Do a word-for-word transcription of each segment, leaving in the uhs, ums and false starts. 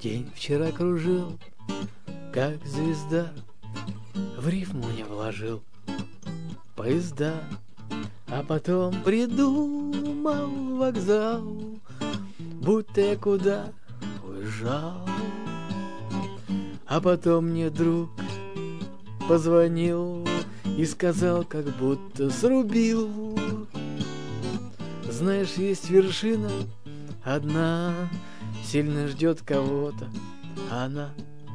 День вчера кружил, как звезда, в рифму не вложил поезда, а потом придумал вокзал, будто я куда уезжал. А потом мне друг позвонил и сказал, как будто срубил: знаешь, есть вершина одна, сильно ждет кого-то она.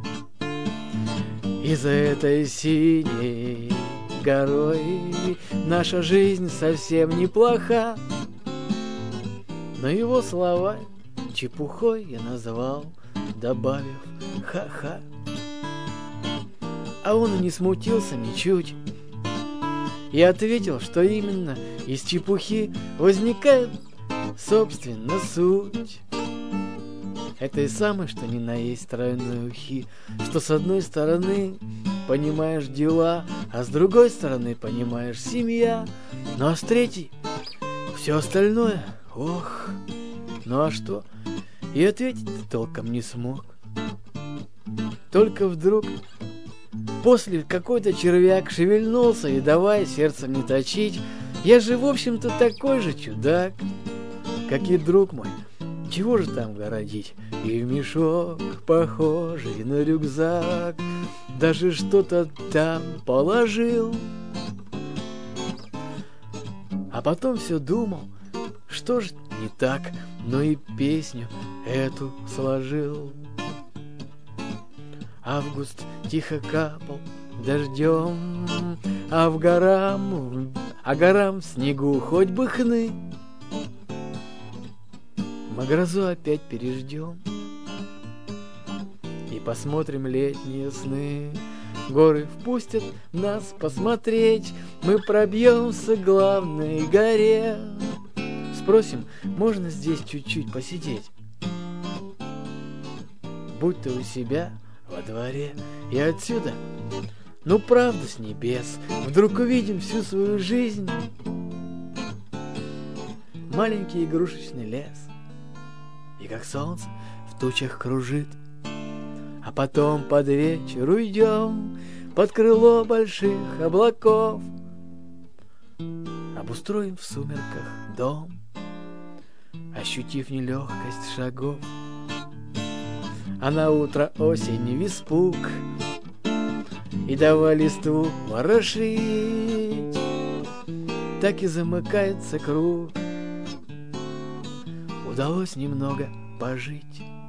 И за этой синей горой наша жизнь совсем неплоха. Но его слова чепухой я назвал, добавив ха-ха. А он и не смутился ничуть и ответил, что именно из чепухи возникает, собственно, суть этой самой, что ни на есть тройной ухи, что с одной стороны понимаешь дела, а с другой стороны понимаешь семья, ну а с третьей все остальное, ох, ну а что? И ответить толком не смог. Только вдруг после какой-то червяк шевельнулся, и давай сердцем не точить, я же в общем-то такой же чудак, как и друг мой. Чего же там городить? И в мешок, похожий на рюкзак, даже что-то там положил. А потом все думал, что ж не так, но и песню эту сложил. Август тихо капал дождем, а в горам, а горам в снегу хоть бы хны. Мы грозу опять переждем и посмотрим летние сны. Горы впустят нас посмотреть, мы пробьемся к главной горе. Спросим, можно здесь чуть-чуть посидеть? Будь ты у себя во дворе, и отсюда, ну правда с небес, вдруг увидим всю свою жизнь. Маленький игрушечный лес, и как солнце в тучах кружит. А потом под вечер уйдем под крыло больших облаков, обустроим в сумерках дом, ощутив нелегкость шагов. А на утро осень в испуг, и давай листву ворошить. Так и замыкается круг, удалось немного пожить.